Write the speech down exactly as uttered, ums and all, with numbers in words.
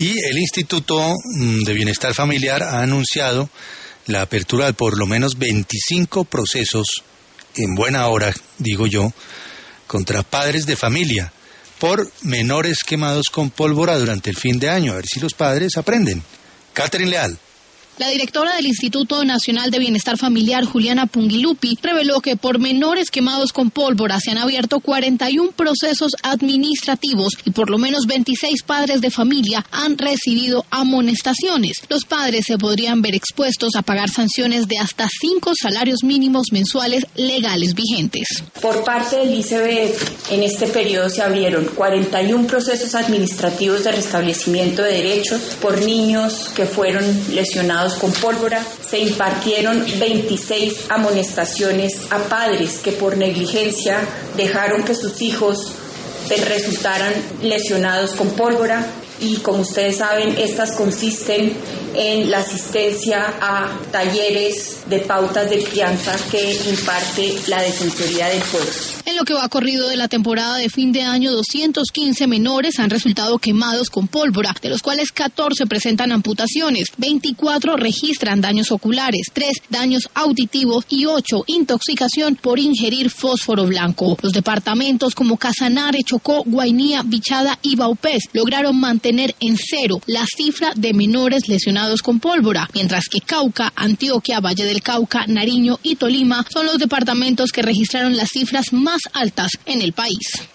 Y el Instituto de Bienestar Familiar ha anunciado la apertura de por lo menos veinticinco procesos, en buena hora, digo yo, contra padres de familia por menores quemados con pólvora durante el fin de año. A ver si los padres aprenden. Catherine Leal. La directora del Instituto Nacional de Bienestar Familiar, Juliana Pungilupi, reveló que por menores quemados con pólvora se han abierto cuarenta y uno procesos administrativos y por lo menos veintiséis padres de familia han recibido amonestaciones. Los padres se podrían ver expuestos a pagar sanciones de hasta cinco salarios mínimos mensuales legales vigentes. Por parte del I C B F, en este periodo se abrieron cuarenta y uno procesos administrativos de restablecimiento de derechos por niños que fueron lesionados con pólvora. Se impartieron veintiséis amonestaciones a padres que por negligencia dejaron que sus hijos resultaran lesionados con pólvora. Y como ustedes saben, estas consisten en la asistencia a talleres de pautas de crianza que imparte la Defensoría del Pueblo. En lo que va corrido de la temporada de fin de año, doscientos quince menores han resultado quemados con pólvora, de los cuales catorce presentan amputaciones, veinticuatro registran daños oculares, tres daños auditivos y ocho intoxicación por ingerir fósforo blanco. Los departamentos como Casanare, Chocó, Guainía, Bichada y Vaupés lograron mantener en cero la cifra de menores lesionados con pólvora, mientras que Cauca, Antioquia, Valle del Cauca, Nariño y Tolima son los departamentos que registraron las cifras más altas en el país.